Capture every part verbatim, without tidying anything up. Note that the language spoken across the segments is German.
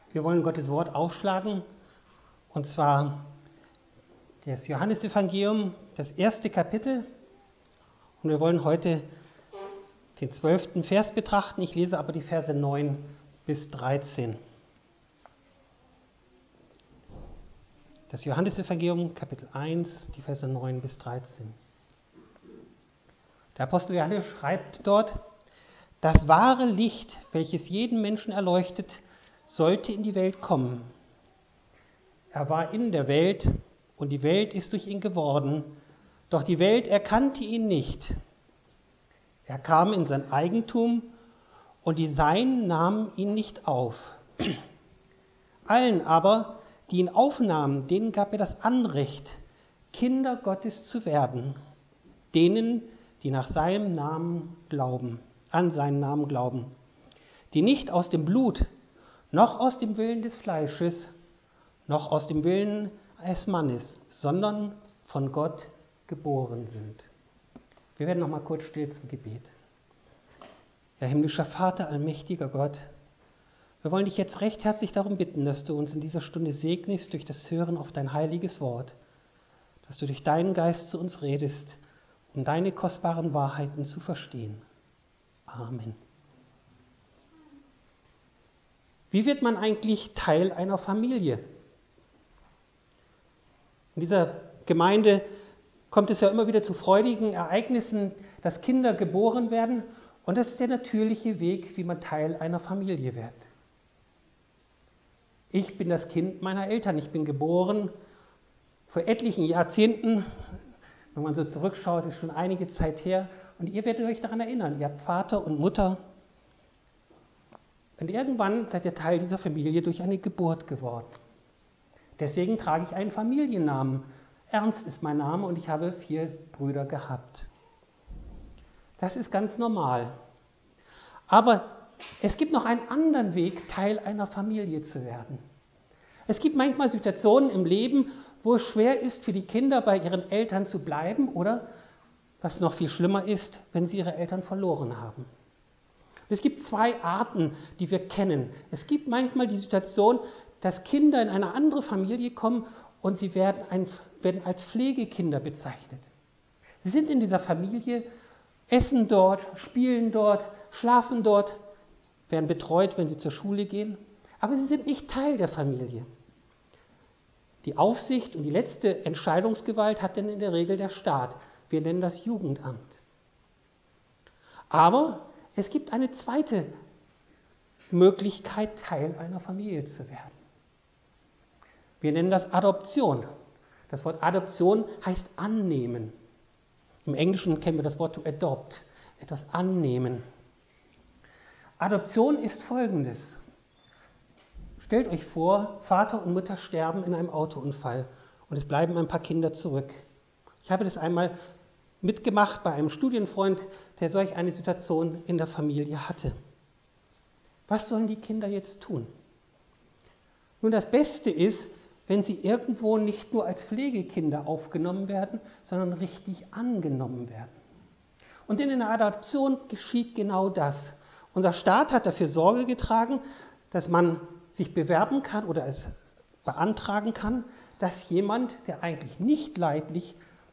Wir wollen Gottes Wort aufschlagen, und zwar das Johannesevangelium, das erste Kapitel. Und wir wollen heute den zwölften Vers betrachten. Ich lese aber die Verse neun bis dreizehn. Das Johannesevangelium, Kapitel eins, die Verse neun bis dreizehn. Der Apostel Johannes schreibt dort: Das wahre Licht, welches jeden Menschen erleuchtet, sollte in die Welt kommen. Er war in der Welt, und die Welt ist durch ihn geworden, doch die Welt erkannte ihn nicht. Er kam in sein Eigentum, und die Seinen nahmen ihn nicht auf. Allen aber, die ihn aufnahmen, denen gab er das Anrecht, Kinder Gottes zu werden, denen, die nach seinem Namen glauben, an seinen Namen glauben, die nicht aus dem Blut, noch aus dem Willen des Fleisches, noch aus dem Willen eines Mannes, sondern von Gott geboren sind. Wir werden noch mal kurz still zum Gebet. Ja, himmlischer Vater, allmächtiger Gott, wir wollen dich jetzt recht herzlich darum bitten, dass du uns in dieser Stunde segnest durch das Hören auf dein heiliges Wort, dass du durch deinen Geist zu uns redest, um deine kostbaren Wahrheiten zu verstehen. Amen. Wie wird man eigentlich Teil einer Familie? In dieser Gemeinde kommt es ja immer wieder zu freudigen Ereignissen, dass Kinder geboren werden, und das ist der natürliche Weg, wie man Teil einer Familie wird. Ich bin das Kind meiner Eltern. Ich bin geboren vor etlichen Jahrzehnten. Wenn man so zurückschaut, ist schon einige Zeit her. Und ihr werdet euch daran erinnern, ihr habt Vater und Mutter. Und irgendwann seid ihr Teil dieser Familie durch eine Geburt geworden. Deswegen trage ich einen Familiennamen. Ernst ist mein Name, und ich habe vier Brüder gehabt. Das ist ganz normal. Aber es gibt noch einen anderen Weg, Teil einer Familie zu werden. Es gibt manchmal Situationen im Leben, wo es schwer ist, für die Kinder bei ihren Eltern zu bleiben, oder, was noch viel schlimmer ist, wenn sie ihre Eltern verloren haben. Es gibt zwei Arten, die wir kennen. Es gibt manchmal die Situation, dass Kinder in eine andere Familie kommen und sie werden, ein, werden als Pflegekinder bezeichnet. Sie sind in dieser Familie, essen dort, spielen dort, schlafen dort, werden betreut, wenn sie zur Schule gehen, aber sie sind nicht Teil der Familie. Die Aufsicht und die letzte Entscheidungsgewalt hat denn in der Regel der Staat. Wir nennen das Jugendamt. Aber es gibt eine zweite Möglichkeit, Teil einer Familie zu werden. Wir nennen das Adoption. Das Wort Adoption heißt annehmen. Im Englischen kennen wir das Wort to adopt, etwas annehmen. Adoption ist Folgendes. Stellt euch vor, Vater und Mutter sterben in einem Autounfall und es bleiben ein paar Kinder zurück. Ich habe das einmal mitgemacht bei einem Studienfreund, der solch eine Situation in der Familie hatte. Was sollen die Kinder jetzt tun? Nun, das Beste ist, wenn sie irgendwo nicht nur als Pflegekinder aufgenommen werden, sondern richtig angenommen werden. Und in der Adoption geschieht genau das. Unser Staat hat dafür Sorge getragen, dass man sich bewerben kann oder es beantragen kann, dass jemand, der eigentlich nicht leibliches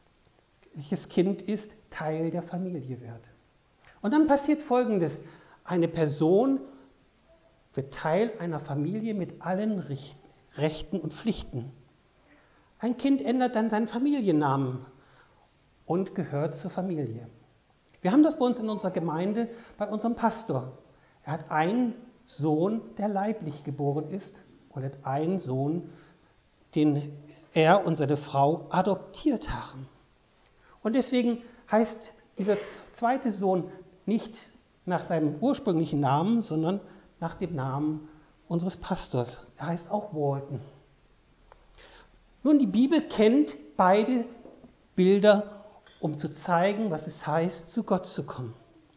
Kind ist, Teil der Familie wird. Und dann passiert Folgendes: Eine Person wird Teil einer Familie mit allen Rechten und Pflichten. Ein Kind ändert dann seinen Familiennamen und gehört zur Familie. Wir haben das bei uns in unserer Gemeinde, bei unserem Pastor. Er hat einen Sohn, der leiblich geboren ist, und hat einen Sohn, den er und seine Frau adoptiert haben. Und deswegen heißt dieser zweite Sohn nicht nach seinem ursprünglichen Namen, sondern nach dem Namen unseres Pastors. Er heißt auch Walton. Nun, die Bibel kennt beide Bilder, um zu zeigen, was es heißt, zu Gott zu kommen.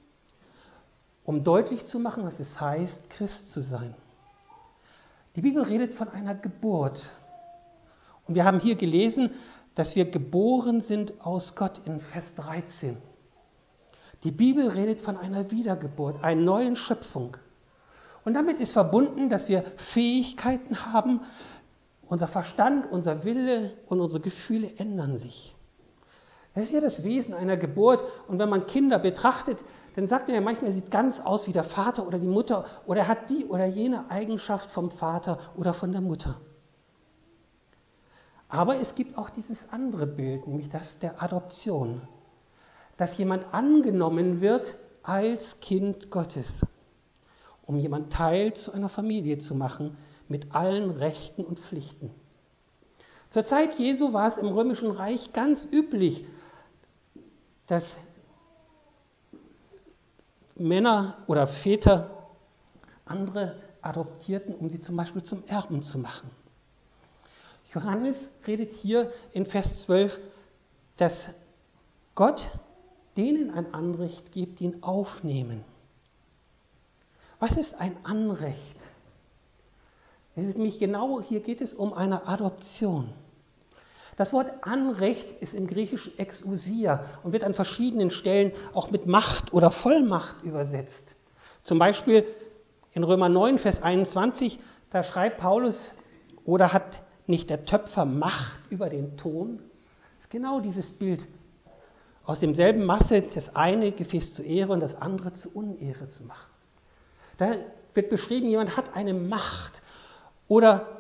Um deutlich zu machen, was es heißt, Christ zu sein. Die Bibel redet von einer Geburt. Und wir haben hier gelesen, dass wir geboren sind aus Gott in Vers dreizehn. Die Bibel redet von einer Wiedergeburt, einer neuen Schöpfung. Und damit ist verbunden, dass wir Fähigkeiten haben, unser Verstand, unser Wille und unsere Gefühle ändern sich. Das ist ja das Wesen einer Geburt. Und wenn man Kinder betrachtet, dann sagt man ja manchmal, er sieht ganz aus wie der Vater oder die Mutter oder hat die oder jene Eigenschaft vom Vater oder von der Mutter. Aber es gibt auch dieses andere Bild, nämlich das der Adoption. Dass jemand angenommen wird als Kind Gottes, um jemand Teil zu einer Familie zu machen, mit allen Rechten und Pflichten. Zur Zeit Jesu war es im Römischen Reich ganz üblich, dass Männer oder Väter andere adoptierten, um sie zum Beispiel zum Erben zu machen. Johannes redet hier in Vers zwölf, dass Gott denen ein Anrecht gibt, die ihn aufnehmen. Was ist ein Anrecht? Es ist nämlich genau, hier geht es um eine Adoption. Das Wort Anrecht ist im Griechischen Exousia und wird an verschiedenen Stellen auch mit Macht oder Vollmacht übersetzt. Zum Beispiel in Römer neun, Vers einundzwanzig, da schreibt Paulus, oder hat nicht der Töpfer Macht über den Ton? Das ist genau dieses Bild. Aus demselben Masse das eine Gefäß zur Ehre und das andere zur Unehre zu machen. Da wird beschrieben, jemand hat eine Macht. Oder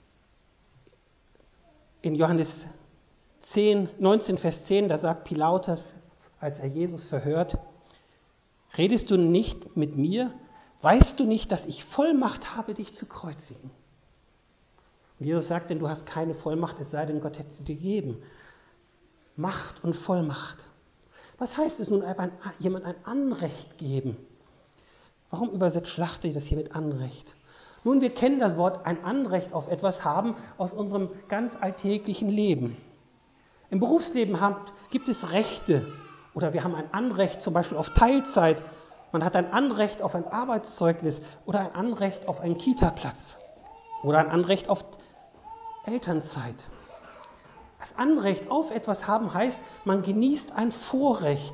in Johannes zehn, neunzehn, Vers zehn, da sagt Pilatus, als er Jesus verhört, redest du nicht mit mir? Weißt du nicht, dass ich Vollmacht habe, dich zu kreuzigen? Und Jesus sagt, denn du hast keine Vollmacht, es sei denn, Gott hätte sie dir gegeben. Macht und Vollmacht. Was heißt es nun, jemand ein Anrecht geben? Warum übersetzt Schlachter das hier mit Anrecht? Nun, wir kennen das Wort ein Anrecht auf etwas haben aus unserem ganz alltäglichen Leben. Im Berufsleben haben, gibt es Rechte oder wir haben ein Anrecht zum Beispiel auf Teilzeit. Man hat ein Anrecht auf ein Arbeitszeugnis oder ein Anrecht auf einen Kita-Platz oder ein Anrecht auf Elternzeit. Das Anrecht auf etwas haben heißt, man genießt ein Vorrecht.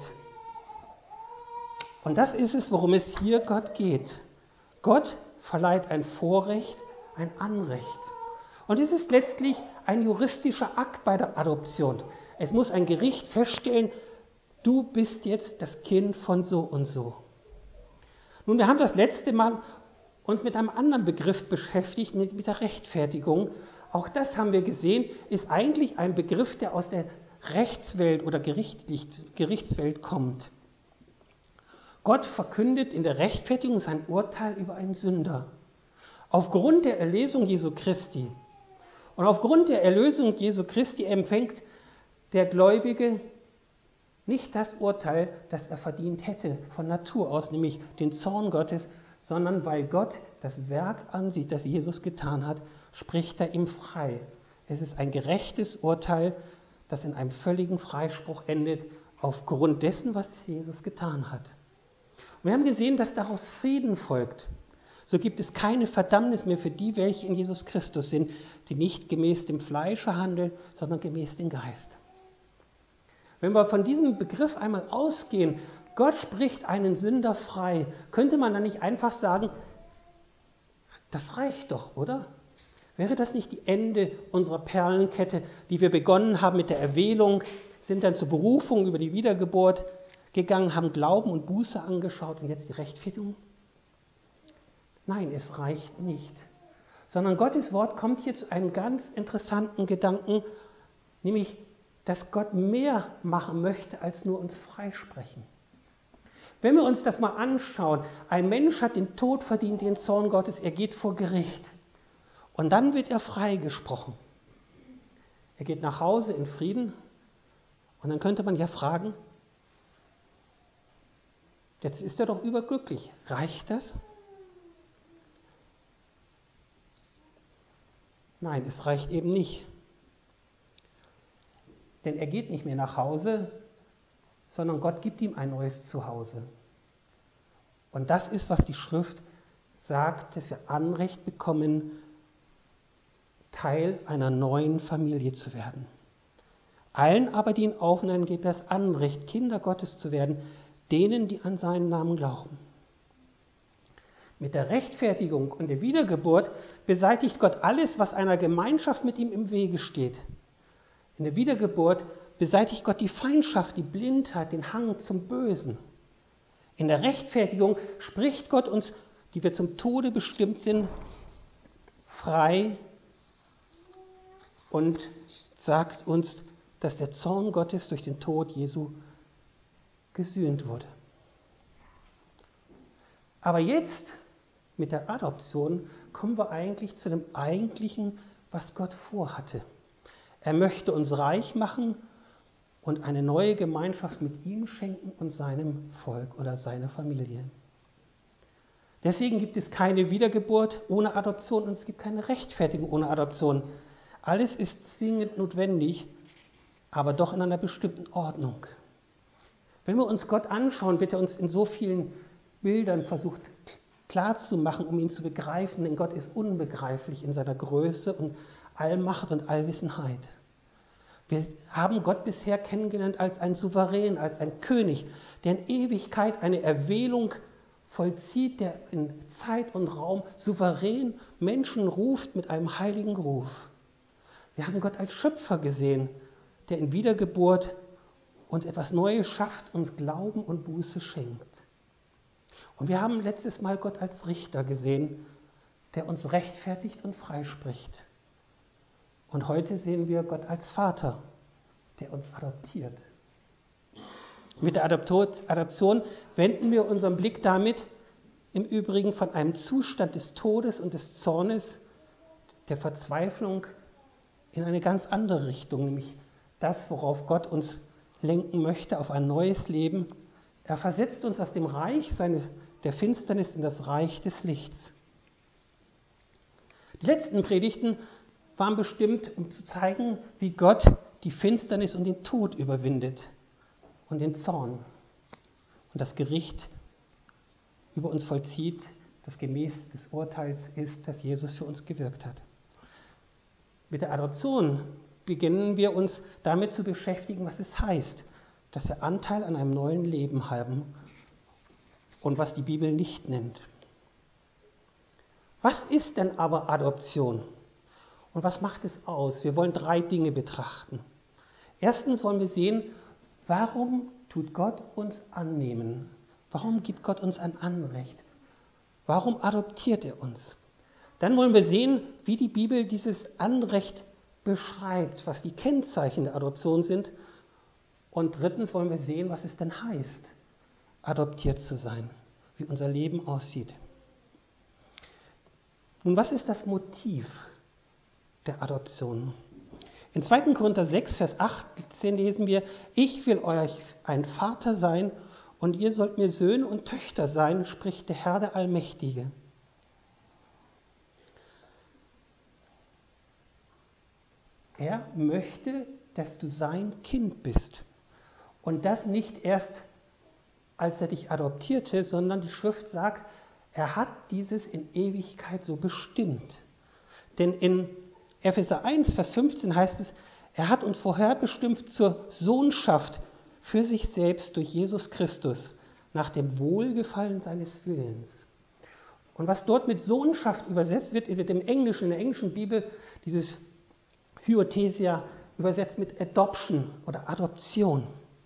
Und das ist es, worum es hier Gott geht. Gott verleiht ein Vorrecht, ein Anrecht. Und es ist letztlich ein juristischer Akt bei der Adoption. Es muss ein Gericht feststellen, du bist jetzt das Kind von so und so. Nun, wir haben das letzte Mal uns mit einem anderen Begriff beschäftigt, mit, mit der Rechtfertigung. Auch das haben wir gesehen, ist eigentlich ein Begriff, der aus der Rechtswelt oder Gerichtswelt kommt. Gott verkündet in der Rechtfertigung sein Urteil über einen Sünder. Aufgrund der Erlösung Jesu Christi und aufgrund der Erlösung Jesu Christi empfängt der Gläubige nicht das Urteil, das er verdient hätte von Natur aus, nämlich den Zorn Gottes, sondern weil Gott das Werk ansieht, das Jesus getan hat, spricht er ihm frei. Es ist ein gerechtes Urteil, das in einem völligen Freispruch endet, aufgrund dessen, was Jesus getan hat. Und wir haben gesehen, dass daraus Frieden folgt. So gibt es keine Verdammnis mehr für die, welche in Jesus Christus sind, die nicht gemäß dem Fleische handeln, sondern gemäß dem Geist. Wenn wir von diesem Begriff einmal ausgehen, Gott spricht einen Sünder frei, könnte man dann nicht einfach sagen, das reicht doch, oder? Wäre das nicht die Ende unserer Perlenkette, die wir begonnen haben mit der Erwählung, sind dann zur Berufung über die Wiedergeburt gegangen, haben Glauben und Buße angeschaut und jetzt die Rechtfertigung? Nein, es reicht nicht. Sondern Gottes Wort kommt hier zu einem ganz interessanten Gedanken, nämlich, dass Gott mehr machen möchte, als nur uns freisprechen. Wenn wir uns das mal anschauen, ein Mensch hat den Tod verdient, den Zorn Gottes, er geht vor Gericht. Und dann wird er freigesprochen. Er geht nach Hause in Frieden. Und dann könnte man ja fragen, jetzt ist er doch überglücklich. Reicht das? Nein, es reicht eben nicht. Denn er geht nicht mehr nach Hause, sondern Gott gibt ihm ein neues Zuhause. Und das ist, was die Schrift sagt, dass wir Anrecht bekommen, Teil einer neuen Familie zu werden. Allen aber, die ihn aufnehmen, gibt das Anrecht, Kinder Gottes zu werden, denen, die an seinen Namen glauben. Mit der Rechtfertigung und der Wiedergeburt beseitigt Gott alles, was einer Gemeinschaft mit ihm im Wege steht. In der Wiedergeburt beseitigt Gott die Feindschaft, die Blindheit, den Hang zum Bösen. In der Rechtfertigung spricht Gott uns, die wir zum Tode bestimmt sind, frei und sagt uns, dass der Zorn Gottes durch den Tod Jesu gesühnt wurde. Aber jetzt, mit der Adoption, kommen wir eigentlich zu dem Eigentlichen, was Gott vorhatte. Er möchte uns reich machen und eine neue Gemeinschaft mit ihm schenken und seinem Volk oder seiner Familie. Deswegen gibt es keine Wiedergeburt ohne Adoption und es gibt keine Rechtfertigung ohne Adoption. Alles ist zwingend notwendig, aber doch in einer bestimmten Ordnung. Wenn wir uns Gott anschauen, wird er uns in so vielen Bildern versucht klarzumachen, um ihn zu begreifen, denn Gott ist unbegreiflich in seiner Größe und Allmacht und Allwissenheit. Wir haben Gott bisher kennengelernt als einen Souverän, als einen König, der in Ewigkeit eine Erwählung vollzieht, der in Zeit und Raum souverän Menschen ruft mit einem heiligen Ruf. Wir haben Gott als Schöpfer gesehen, der in Wiedergeburt uns etwas Neues schafft, uns Glauben und Buße schenkt. Und wir haben letztes Mal Gott als Richter gesehen, der uns rechtfertigt und freispricht. Und heute sehen wir Gott als Vater, der uns adoptiert. Mit der Adoption wenden wir unseren Blick damit im Übrigen von einem Zustand des Todes und des Zornes, der Verzweiflung, in eine ganz andere Richtung, nämlich das, worauf Gott uns lenken möchte, auf ein neues Leben. Er versetzt uns aus dem Reich seines, der Finsternis in das Reich des Lichts. Die letzten Predigten waren bestimmt, um zu zeigen, wie Gott die Finsternis und den Tod überwindet und den Zorn und das Gericht über uns vollzieht, das gemäß des Urteils ist, das Jesus für uns gewirkt hat. Mit der Adoption beginnen wir uns damit zu beschäftigen, was es heißt, dass wir Anteil an einem neuen Leben haben und was die Bibel nicht nennt. Was ist denn aber Adoption? Und was macht es aus? Wir wollen drei Dinge betrachten. Erstens wollen wir sehen, warum tut Gott uns annehmen? Warum gibt Gott uns ein Anrecht? Warum adoptiert er uns? Dann wollen wir sehen, wie die Bibel dieses Anrecht beschreibt, was die Kennzeichen der Adoption sind. Und drittens wollen wir sehen, was es denn heißt, adoptiert zu sein, wie unser Leben aussieht. Nun, was ist das Motiv der Adoption? In zweiter Korinther sechs, Vers achtzehn lesen wir, ich will euch ein Vater sein und ihr sollt mir Söhne und Töchter sein, spricht der Herr, der Allmächtige. Er möchte, dass du sein Kind bist. Und das nicht erst, als er dich adoptierte, sondern die Schrift sagt, er hat dieses in Ewigkeit so bestimmt. Denn in Epheser eins, Vers fünfzehn heißt es, er hat uns vorherbestimmt zur Sohnschaft für sich selbst durch Jesus Christus, nach dem Wohlgefallen seines Willens. Und was dort mit Sohnschaft übersetzt wird, wird im Englischen, in der englischen Bibel dieses Hyothesia übersetzt mit Adoption oder Adoption.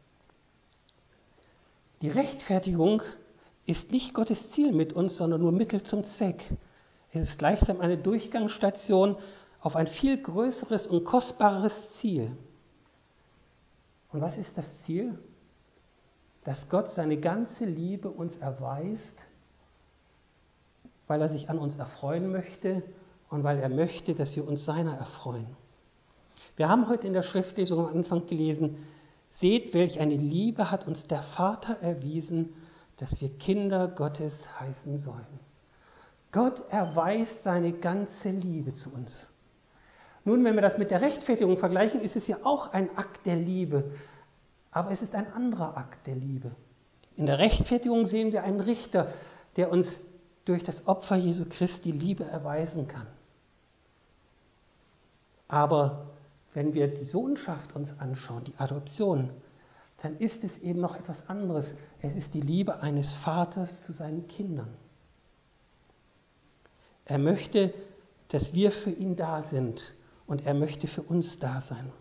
Die Rechtfertigung ist nicht Gottes Ziel mit uns, sondern nur Mittel zum Zweck. Es ist gleichsam eine Durchgangsstation auf ein viel größeres und kostbareres Ziel. Und was ist das Ziel? Dass Gott seine ganze Liebe uns erweist, weil er sich an uns erfreuen möchte und weil er möchte, dass wir uns seiner erfreuen. Wir haben heute in der Schriftlesung am Anfang gelesen, seht, welch eine Liebe hat uns der Vater erwiesen, dass wir Kinder Gottes heißen sollen. Gott erweist seine ganze Liebe zu uns. Nun, wenn wir das mit der Rechtfertigung vergleichen, ist es ja auch ein Akt der Liebe, aber es ist ein anderer Akt der Liebe. In der Rechtfertigung sehen wir einen Richter, der uns durch das Opfer Jesu Christi Liebe erweisen kann. Aber wenn wir die Sohnschaft uns anschauen, die Adoption, dann ist es eben noch etwas anderes. Es ist die Liebe eines Vaters zu seinen Kindern. Er möchte, dass wir für ihn da sind und er möchte für uns da sein.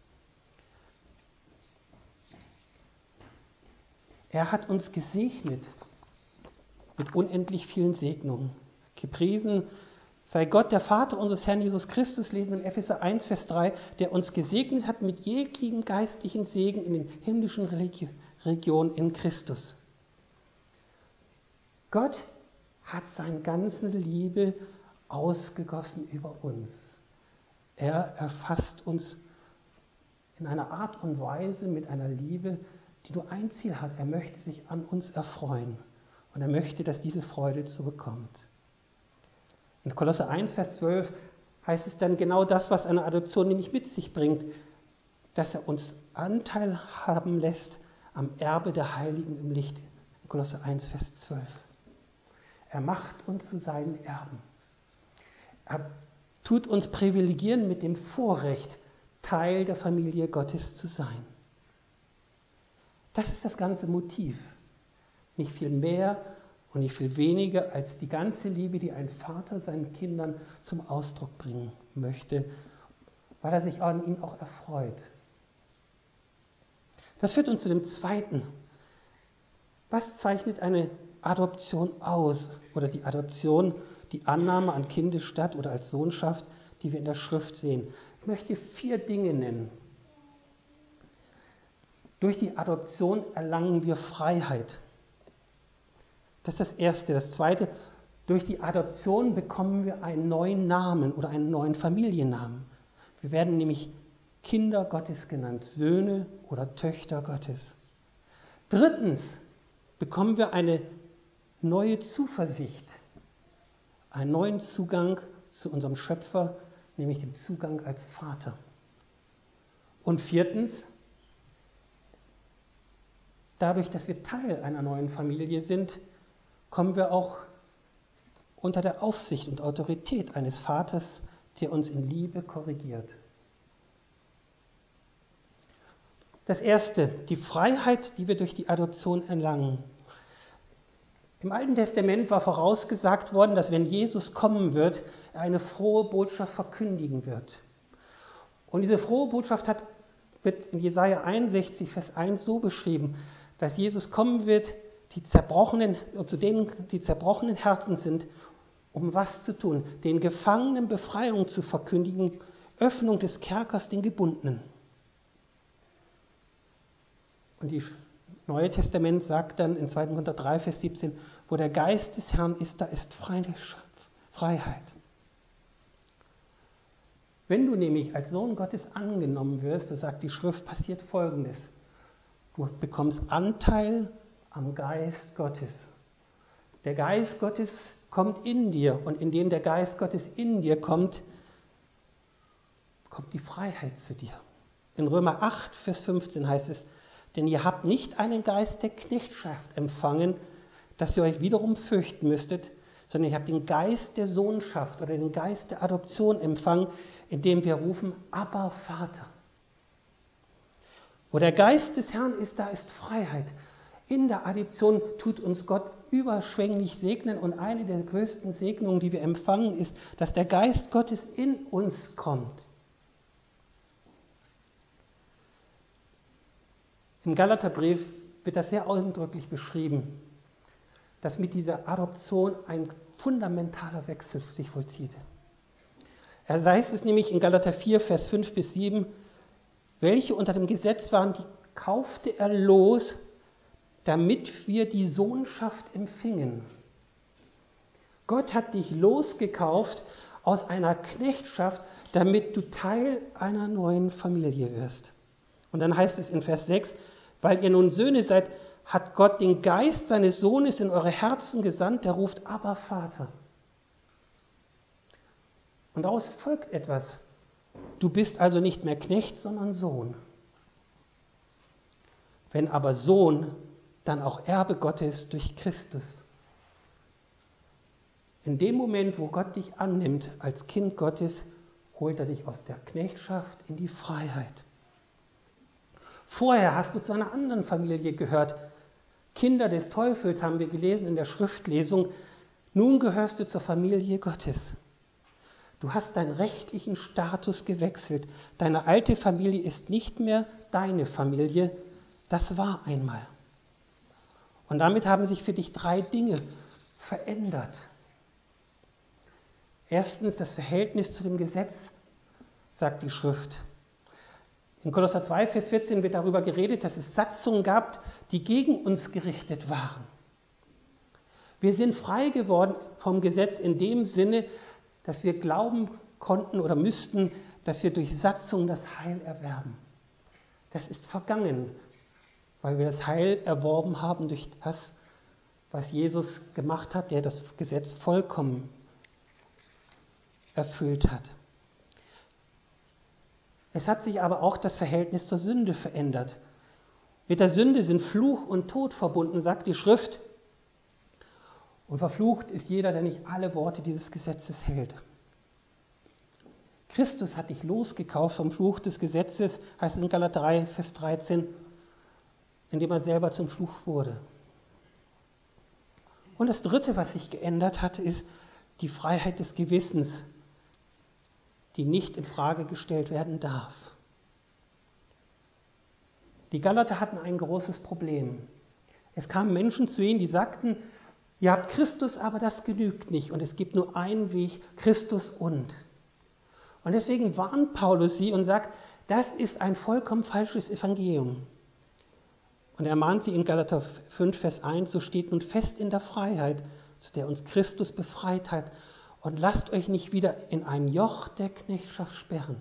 Er hat uns gesegnet mit unendlich vielen Segnungen. Gepriesen sei Gott, der Vater unseres Herrn Jesus Christus, lesen wir in Epheser eins, Vers drei, der uns gesegnet hat mit jeglichen geistlichen Segen in den himmlischen Religi- Regionen in Christus. Gott hat seine ganze Liebe ausgegossen über uns. Er erfasst uns in einer Art und Weise mit einer Liebe, die nur ein Ziel hat. Er möchte sich an uns erfreuen und er möchte, dass diese Freude zurückkommt. In Kolosser eins, Vers zwölf heißt es dann genau das, was eine Adoption nämlich mit sich bringt, dass er uns Anteil haben lässt am Erbe der Heiligen im Licht. In Kolosser eins, Vers zwölf. Er macht uns zu seinen Erben. Er tut uns privilegieren mit dem Vorrecht, Teil der Familie Gottes zu sein. Das ist das ganze Motiv. Nicht viel mehr und nicht viel weniger als die ganze Liebe, die ein Vater seinen Kindern zum Ausdruck bringen möchte, weil er sich an ihnen auch erfreut. Das führt uns zu dem zweiten. Was zeichnet eine Adoption aus? Oder die Adoption, die Annahme an Kindesstatt oder als Sohnschaft, die wir in der Schrift sehen. Ich möchte vier Dinge nennen. Durch die Adoption erlangen wir Freiheit. Das ist das Erste. Das Zweite, durch die Adoption bekommen wir einen neuen Namen oder einen neuen Familiennamen. Wir werden nämlich Kinder Gottes genannt, Söhne oder Töchter Gottes. Drittens bekommen wir eine neue Zuversicht, einen neuen Zugang zu unserem Schöpfer, nämlich den Zugang als Vater. Und viertens, dadurch, dass wir Teil einer neuen Familie sind, kommen wir auch unter der Aufsicht und Autorität eines Vaters, der uns in Liebe korrigiert. Das Erste, die Freiheit, die wir durch die Adoption erlangen. Im Alten Testament war vorausgesagt worden, dass wenn Jesus kommen wird, er eine frohe Botschaft verkündigen wird. Und diese frohe Botschaft hat, wird in Jesaja einundsechzig, Vers eins so beschrieben, dass Jesus kommen wird, die zerbrochenen, zu denen die zerbrochenen Herzen sind, um was zu tun? Den Gefangenen Befreiung zu verkündigen, Öffnung des Kerkers den Gebundenen. Und das Neue Testament sagt dann in zweiter Korinther drei, Vers siebzehn, wo der Geist des Herrn ist, da ist Freiheit. Wenn du nämlich als Sohn Gottes angenommen wirst, so sagt die Schrift, passiert Folgendes. Du bekommst Anteil am Geist Gottes. Der Geist Gottes kommt in dir und indem der Geist Gottes in dir kommt, kommt die Freiheit zu dir. In Römer acht, Vers fünfzehn heißt es, denn ihr habt nicht einen Geist der Knechtschaft empfangen, dass ihr euch wiederum fürchten müsstet, sondern ihr habt den Geist der Sohnschaft oder den Geist der Adoption empfangen, indem wir rufen, Abba, Vater. Wo der Geist des Herrn ist, da ist Freiheit. In der Adoption tut uns Gott überschwänglich segnen und eine der größten Segnungen, die wir empfangen, ist, dass der Geist Gottes in uns kommt. Im Galaterbrief wird das sehr ausdrücklich beschrieben, dass mit dieser Adoption ein fundamentaler Wechsel sich vollzieht. Er heißt es nämlich in Galater vier, Vers fünf bis sieben, welche unter dem Gesetz waren, die kaufte er los, damit wir die Sohnschaft empfingen. Gott hat dich losgekauft aus einer Knechtschaft, damit du Teil einer neuen Familie wirst. Und dann heißt es in Vers sechs, weil ihr nun Söhne seid, hat Gott den Geist seines Sohnes in eure Herzen gesandt, der ruft, aber Vater. Und daraus folgt etwas. Du bist also nicht mehr Knecht, sondern Sohn. Wenn aber Sohn, dann auch Erbe Gottes durch Christus. In dem Moment, wo Gott dich annimmt als Kind Gottes, holt er dich aus der Knechtschaft in die Freiheit. Vorher hast du zu einer anderen Familie gehört. Kinder des Teufels haben wir gelesen in der Schriftlesung. Nun gehörst du zur Familie Gottes. Du hast deinen rechtlichen Status gewechselt. Deine alte Familie ist nicht mehr deine Familie. Das war einmal. Und damit haben sich für dich drei Dinge verändert. Erstens das Verhältnis zu dem Gesetz, sagt die Schrift. In Kolosser zwei, Vers vierzehn wird darüber geredet, dass es Satzungen gab, die gegen uns gerichtet waren. Wir sind frei geworden vom Gesetz in dem Sinne, dass wir glauben konnten oder müssten, dass wir durch Satzungen das Heil erwerben. Das ist vergangen, weil wir das Heil erworben haben durch das, was Jesus gemacht hat, der das Gesetz vollkommen erfüllt hat. Es hat sich aber auch das Verhältnis zur Sünde verändert. Mit der Sünde sind Fluch und Tod verbunden, sagt die Schrift. Und verflucht ist jeder, der nicht alle Worte dieses Gesetzes hält. Christus hat dich losgekauft vom Fluch des Gesetzes, heißt es in Galater drei, Vers dreizehn, indem er selber zum Fluch wurde. Und das Dritte, was sich geändert hat, ist die Freiheit des Gewissens, die nicht in Frage gestellt werden darf. Die Galater hatten ein großes Problem. Es kamen Menschen zu ihnen, die sagten, ihr habt Christus, aber das genügt nicht. Und es gibt nur einen Weg, Christus und. Und deswegen warnt Paulus sie und sagt, das ist ein vollkommen falsches Evangelium. Und er mahnt sie in Galater fünf, Vers eins, so steht nun fest in der Freiheit, zu der uns Christus befreit hat. Und lasst euch nicht wieder in ein Joch der Knechtschaft sperren.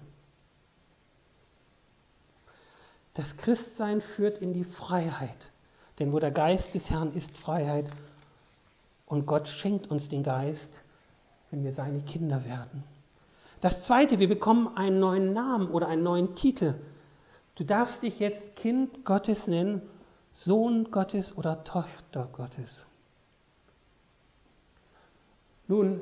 Das Christsein führt in die Freiheit. Denn wo der Geist des Herrn ist, Freiheit. Und Gott schenkt uns den Geist, wenn wir seine Kinder werden. Das Zweite, wir bekommen einen neuen Namen oder einen neuen Titel. Du darfst dich jetzt Kind Gottes nennen, Sohn Gottes oder Tochter Gottes. Nun,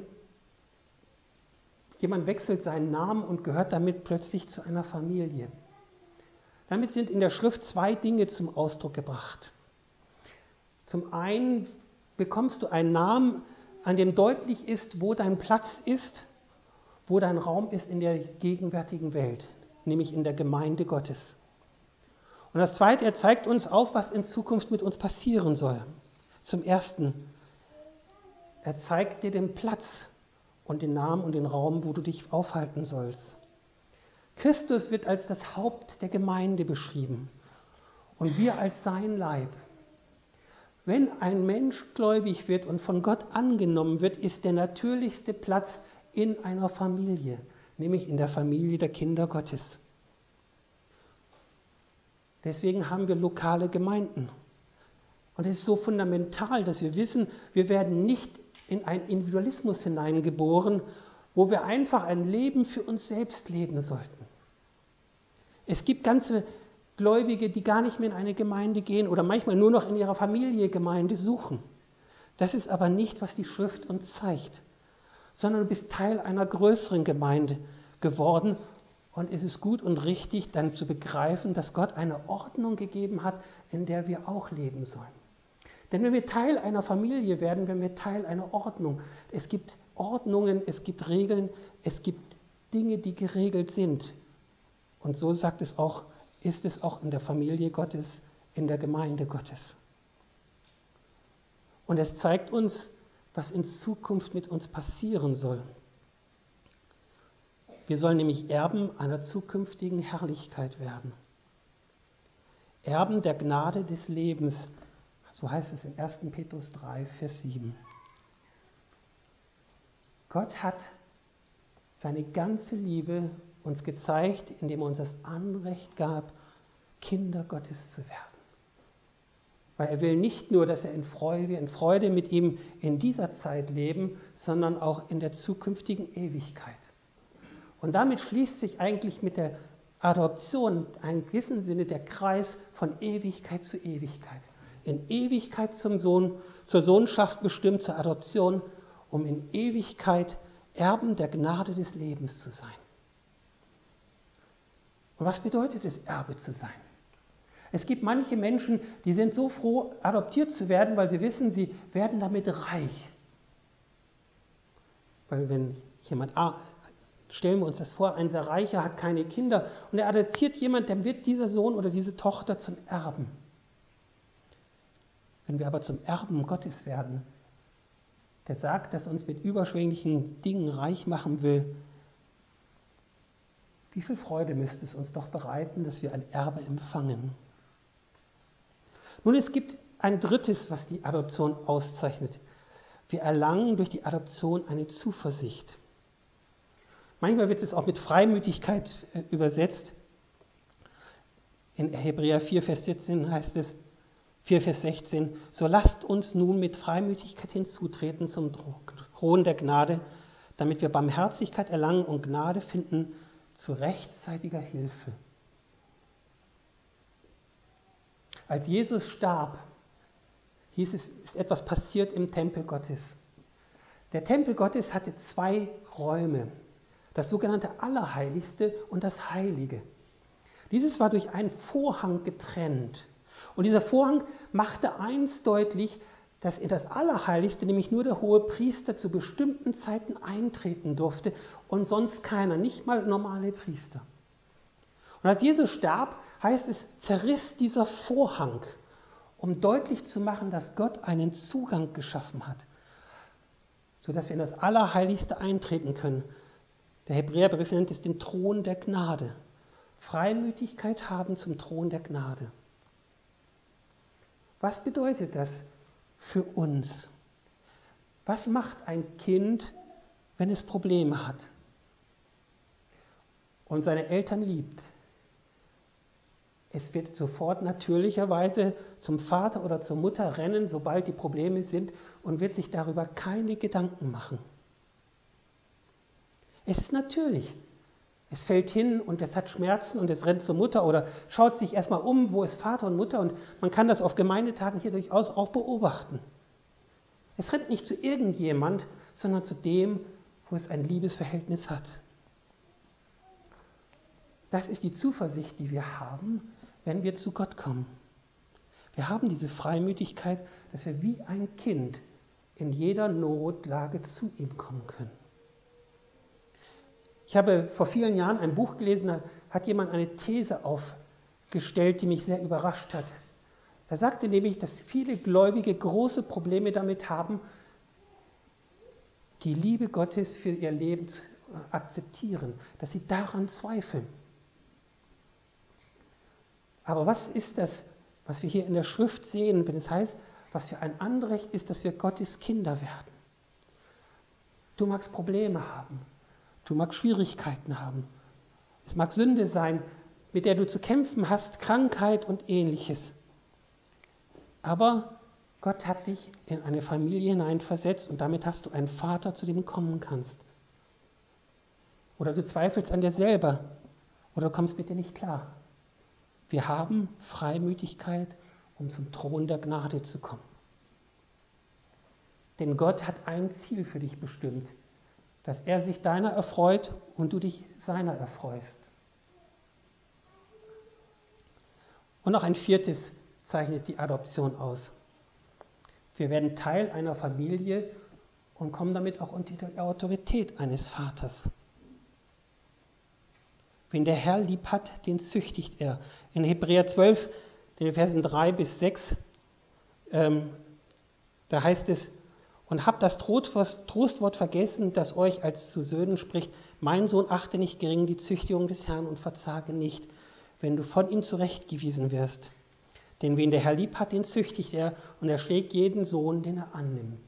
jemand wechselt seinen Namen und gehört damit plötzlich zu einer Familie. Damit sind in der Schrift zwei Dinge zum Ausdruck gebracht. Zum einen bekommst du einen Namen, an dem deutlich ist, wo dein Platz ist, wo dein Raum ist in der gegenwärtigen Welt, nämlich in der Gemeinde Gottes. Und das Zweite, er zeigt uns auf, was in Zukunft mit uns passieren soll. Zum Ersten, er zeigt dir den Platz und den Namen und den Raum, wo du dich aufhalten sollst. Christus wird als das Haupt der Gemeinde beschrieben und wir als sein Leib. Wenn ein Mensch gläubig wird und von Gott angenommen wird, ist der natürlichste Platz in einer Familie, nämlich in der Familie der Kinder Gottes. Deswegen haben wir lokale Gemeinden. Und es ist so fundamental, dass wir wissen, wir werden nicht in einen Individualismus hineingeboren, wo wir einfach ein Leben für uns selbst leben sollten. Es gibt ganze Gläubige, die gar nicht mehr in eine Gemeinde gehen oder manchmal nur noch in ihrer Familie Gemeinde suchen. Das ist aber nicht, was die Schrift uns zeigt, sondern du bist Teil einer größeren Gemeinde geworden und es ist gut und richtig, dann zu begreifen, dass Gott eine Ordnung gegeben hat, in der wir auch leben sollen. Denn wenn wir Teil einer Familie werden, werden wir Teil einer Ordnung. Es gibt Ordnungen, es gibt Regeln, es gibt Dinge, die geregelt sind. Und so sagt es auch, ist es auch in der Familie Gottes, in der Gemeinde Gottes. Und es zeigt uns, was in Zukunft mit uns passieren soll. Wir sollen nämlich Erben einer zukünftigen Herrlichkeit werden. Erben der Gnade des Lebens, so heißt es in ersten Petrus drei, Vers sieben. Gott hat seine ganze Liebe uns gezeigt, indem er uns das Anrecht gab, Kinder Gottes zu werden. Weil er will nicht nur, dass er in Freude, wir in Freude mit ihm in dieser Zeit leben, sondern auch in der zukünftigen Ewigkeit. Und damit schließt sich eigentlich mit der Adoption in gewissem Sinne der Kreis von Ewigkeit zu Ewigkeit. In Ewigkeit zum Sohn, zur Sohnschaft bestimmt, zur Adoption, um in Ewigkeit Erben der Gnade des Lebens zu sein. Und was bedeutet es, Erbe zu sein? Es gibt manche Menschen, die sind so froh, adoptiert zu werden, weil sie wissen, sie werden damit reich. Weil wenn jemand, ah, stellen wir uns das vor, ein sehr Reicher hat keine Kinder und er adoptiert jemand, dann wird dieser Sohn oder diese Tochter zum Erben. Wenn wir aber zum Erben Gottes werden, der sagt, dass er uns mit überschwänglichen Dingen reich machen will, wie viel Freude müsste es uns doch bereiten, dass wir ein Erbe empfangen. Nun, es gibt ein drittes, was die Adoption auszeichnet. Wir erlangen durch die Adoption eine Zuversicht. Manchmal wird es auch mit Freimütigkeit übersetzt. In Hebräer vier, Vers siebzehn heißt es, vier, Vers sechzehn, so lasst uns nun mit Freimütigkeit hinzutreten zum Thron der Gnade, damit wir Barmherzigkeit erlangen und Gnade finden zu rechtzeitiger Hilfe. Als Jesus starb, hieß es, ist etwas passiert im Tempel Gottes. Der Tempel Gottes hatte zwei Räume, das sogenannte Allerheiligste und das Heilige. Dieses war durch einen Vorhang getrennt. Und dieser Vorhang machte eins deutlich, dass in das Allerheiligste nämlich nur der Hohepriester zu bestimmten Zeiten eintreten durfte und sonst keiner, nicht mal normale Priester. Und als Jesus starb, heißt es, zerriss dieser Vorhang, um deutlich zu machen, dass Gott einen Zugang geschaffen hat, sodass wir in das Allerheiligste eintreten können. Der Hebräerbrief nennt es den Thron der Gnade. Freimütigkeit haben zum Thron der Gnade. Was bedeutet das für uns? Was macht ein Kind, wenn es Probleme hat und seine Eltern liebt? Es wird sofort natürlicherweise zum Vater oder zur Mutter rennen, sobald die Probleme sind, und wird sich darüber keine Gedanken machen. Es ist natürlich. Es fällt hin und es hat Schmerzen und es rennt zur Mutter oder schaut sich erstmal um, wo ist Vater und Mutter, und man kann das auf Gemeindetagen hier durchaus auch beobachten. Es rennt nicht zu irgendjemand, sondern zu dem, wo es ein Liebesverhältnis hat. Das ist die Zuversicht, die wir haben, wenn wir zu Gott kommen. Wir haben diese Freimütigkeit, dass wir wie ein Kind in jeder Notlage zu ihm kommen können. Ich habe vor vielen Jahren ein Buch gelesen, da hat jemand eine These aufgestellt, die mich sehr überrascht hat. Er sagte nämlich, dass viele Gläubige große Probleme damit haben, die Liebe Gottes für ihr Leben zu akzeptieren, dass sie daran zweifeln. Aber was ist das, was wir hier in der Schrift sehen, wenn es heißt, was für ein Anrecht ist, dass wir Gottes Kinder werden? Du magst Probleme haben. Du magst Schwierigkeiten haben. Es mag Sünde sein, mit der du zu kämpfen hast, Krankheit und Ähnliches. Aber Gott hat dich in eine Familie hineinversetzt und damit hast du einen Vater, zu dem du kommen kannst. Oder du zweifelst an dir selber oder du kommst mit dir nicht klar. Wir haben Freimütigkeit, um zum Thron der Gnade zu kommen. Denn Gott hat ein Ziel für dich bestimmt, dass er sich deiner erfreut und du dich seiner erfreust. Und noch ein viertes zeichnet die Adoption aus. Wir werden Teil einer Familie und kommen damit auch unter die Autorität eines Vaters. Wen der Herr lieb hat, den züchtigt er. In Hebräer zwölf, den Versen drei bis sechs, ähm, da heißt es, und habt das Trostwort vergessen, das euch als zu Söhnen spricht, mein Sohn, achte nicht gering die Züchtigung des Herrn und verzage nicht, wenn du von ihm zurechtgewiesen wirst. Denn wen der Herr lieb hat, den züchtigt er und er schlägt jeden Sohn, den er annimmt.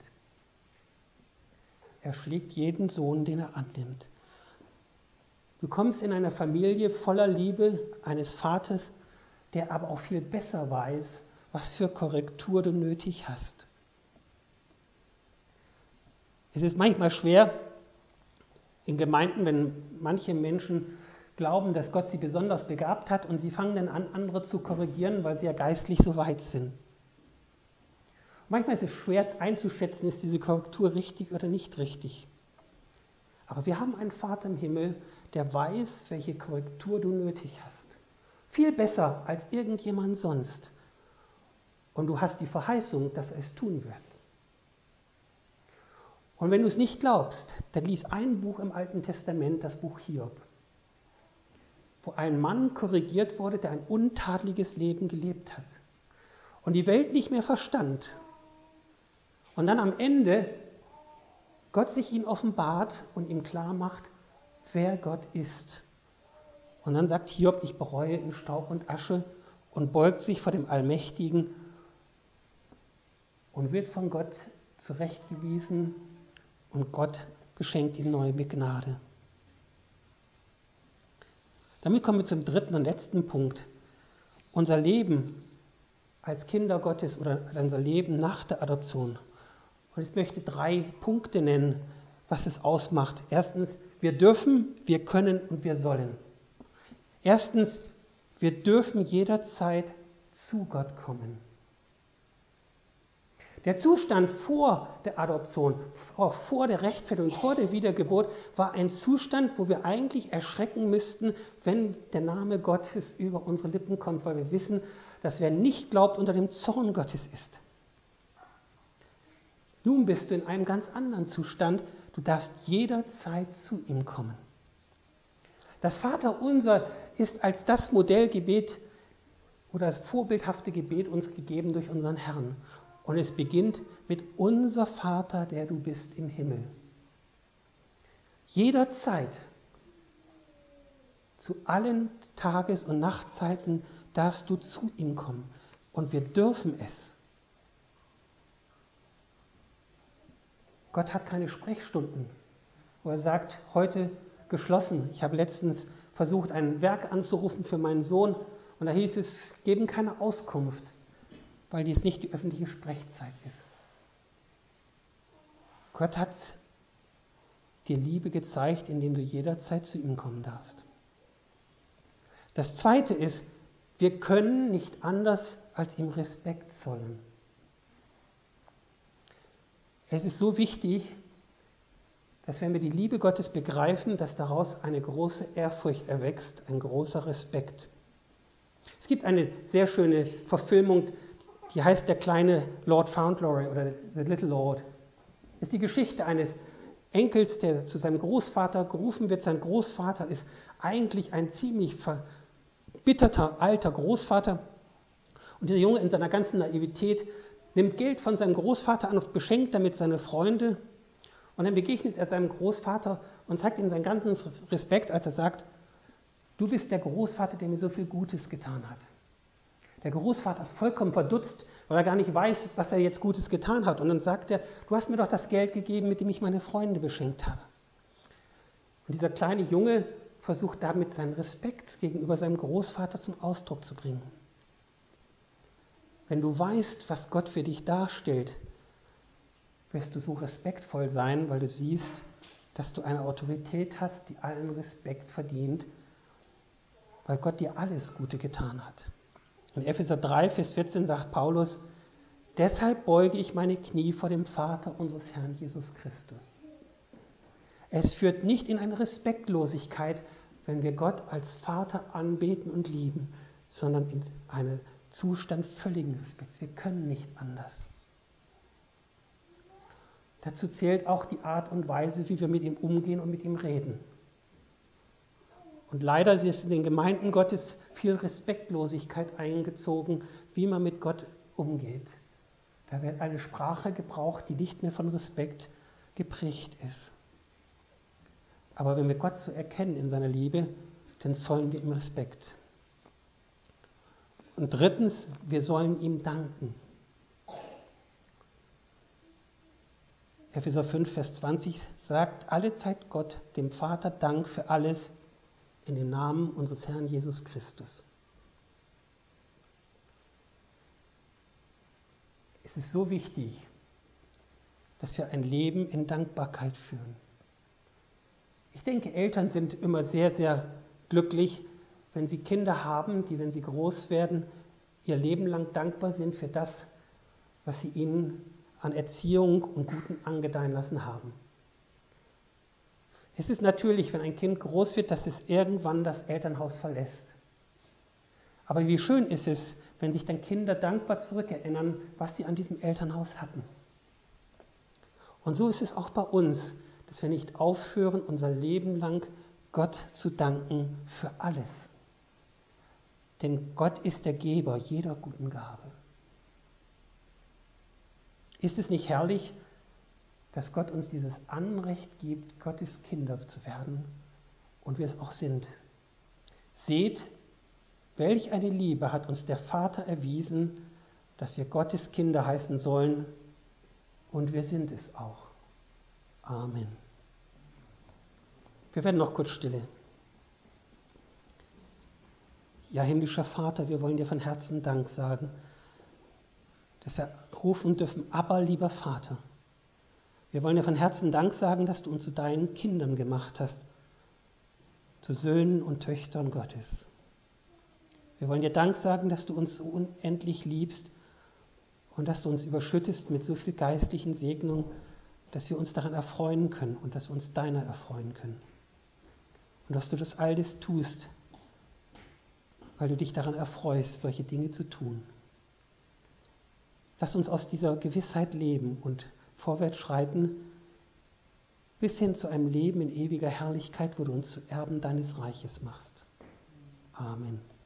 Er schlägt jeden Sohn, den er annimmt. Du kommst in einer Familie voller Liebe eines Vaters, der aber auch viel besser weiß, was für Korrektur du nötig hast. Es ist manchmal schwer in Gemeinden, wenn manche Menschen glauben, dass Gott sie besonders begabt hat und sie fangen dann an, andere zu korrigieren, weil sie ja geistlich so weit sind. Manchmal ist es schwer einzuschätzen, ist diese Korrektur richtig oder nicht richtig. Aber wir haben einen Vater im Himmel, der weiß, welche Korrektur du nötig hast. Viel besser als irgendjemand sonst. Und du hast die Verheißung, dass er es tun wird. Und wenn du es nicht glaubst, dann lies ein Buch im Alten Testament, das Buch Hiob, wo ein Mann korrigiert wurde, der ein untadeliges Leben gelebt hat und die Welt nicht mehr verstand. Und dann am Ende Gott sich ihm offenbart und ihm klar macht, wer Gott ist. Und dann sagt Hiob, ich bereue in Staub und Asche und beugt sich vor dem Allmächtigen und wird von Gott zurechtgewiesen und Gott geschenkt ihm neue Gnade. Damit kommen wir zum dritten und letzten Punkt. Unser Leben als Kinder Gottes oder unser Leben nach der Adoption. Und ich möchte drei Punkte nennen, was es ausmacht. Erstens, wir dürfen, wir können und wir sollen. Erstens, wir dürfen jederzeit zu Gott kommen. Der Zustand vor der Adoption, auch vor der Rechtfertigung, vor der Wiedergeburt, war ein Zustand, wo wir eigentlich erschrecken müssten, wenn der Name Gottes über unsere Lippen kommt, weil wir wissen, dass wer nicht glaubt, unter dem Zorn Gottes ist. Nun bist du in einem ganz anderen Zustand. Du darfst jederzeit zu ihm kommen. Das Vaterunser ist als das Modellgebet oder das vorbildhafte Gebet uns gegeben durch unseren Herrn. Und es beginnt mit unser Vater, der du bist im Himmel. Jederzeit, zu allen Tages- und Nachtzeiten darfst du zu ihm kommen. Und wir dürfen es. Gott hat keine Sprechstunden, wo er sagt, heute geschlossen. Ich habe letztens versucht, ein Werk anzurufen für meinen Sohn und da hieß es, geben keine Auskunft, weil dies nicht die öffentliche Sprechzeit ist. Gott hat dir Liebe gezeigt, indem du jederzeit zu ihm kommen darfst. Das Zweite ist, wir können nicht anders als ihm Respekt zollen. Es ist so wichtig, dass wenn wir die Liebe Gottes begreifen, dass daraus eine große Ehrfurcht erwächst, ein großer Respekt. Es gibt eine sehr schöne Verfilmung, die heißt Der kleine Lord Fauntleroy oder The Little Lord. Das ist die Geschichte eines Enkels, der zu seinem Großvater gerufen wird. Sein Großvater ist eigentlich ein ziemlich verbitterter alter Großvater. Und der Junge in seiner ganzen Naivität nimmt Geld von seinem Großvater an und beschenkt damit seine Freunde. Und dann begegnet er seinem Großvater und zeigt ihm seinen ganzen Respekt, als er sagt, du bist der Großvater, der mir so viel Gutes getan hat. Der Großvater ist vollkommen verdutzt, weil er gar nicht weiß, was er jetzt Gutes getan hat. Und dann sagt er, du hast mir doch das Geld gegeben, mit dem ich meine Freunde beschenkt habe. Und dieser kleine Junge versucht damit seinen Respekt gegenüber seinem Großvater zum Ausdruck zu bringen. Wenn du weißt, was Gott für dich darstellt, wirst du so respektvoll sein, weil du siehst, dass du eine Autorität hast, die allen Respekt verdient, weil Gott dir alles Gute getan hat. In Epheser drei, Vers vierzehn sagt Paulus, deshalb beuge ich meine Knie vor dem Vater unseres Herrn Jesus Christus. Es führt nicht in eine Respektlosigkeit, wenn wir Gott als Vater anbeten und lieben, sondern in einen Zustand völligen Respekts. Wir können nicht anders. Dazu zählt auch die Art und Weise, wie wir mit ihm umgehen und mit ihm reden. Und leider ist in den Gemeinden Gottes viel Respektlosigkeit eingezogen, wie man mit Gott umgeht. Da wird eine Sprache gebraucht, die nicht mehr von Respekt geprägt ist. Aber wenn wir Gott so erkennen in seiner Liebe, dann zollen wir ihm Respekt. Und drittens, wir sollen ihm danken. Epheser fünf, Vers zwanzig sagt, allezeit Gott, dem Vater, Dank für alles in dem Namen unseres Herrn Jesus Christus. Es ist so wichtig, dass wir ein Leben in Dankbarkeit führen. Ich denke, Eltern sind immer sehr, sehr glücklich, wenn sie Kinder haben, die, wenn sie groß werden, ihr Leben lang dankbar sind für das, was sie ihnen an Erziehung und Guten angedeihen lassen haben. Es ist natürlich, wenn ein Kind groß wird, dass es irgendwann das Elternhaus verlässt. Aber wie schön ist es, wenn sich dann Kinder dankbar zurückerinnern, was sie an diesem Elternhaus hatten. Und so ist es auch bei uns, dass wir nicht aufhören, unser Leben lang Gott zu danken für alles. Denn Gott ist der Geber jeder guten Gabe. Ist es nicht herrlich, dass Gott uns dieses Anrecht gibt, Gottes Kinder zu werden und wir es auch sind? Seht, welch eine Liebe hat uns der Vater erwiesen, dass wir Gottes Kinder heißen sollen, und wir sind es auch. Amen. Wir werden noch kurz stille. Ja, himmlischer Vater, wir wollen dir von Herzen Dank sagen, dass wir rufen dürfen, aber lieber Vater. Wir wollen dir von Herzen Dank sagen, dass du uns zu deinen Kindern gemacht hast, zu Söhnen und Töchtern Gottes. Wir wollen dir Dank sagen, dass du uns so unendlich liebst und dass du uns überschüttest mit so viel geistlichen Segnung, dass wir uns daran erfreuen können und dass wir uns deiner erfreuen können. Und dass du das alles tust, weil du dich daran erfreust, solche Dinge zu tun. Lass uns aus dieser Gewissheit leben und vorwärts schreiten, bis hin zu einem Leben in ewiger Herrlichkeit, wo du uns zu Erben deines Reiches machst. Amen.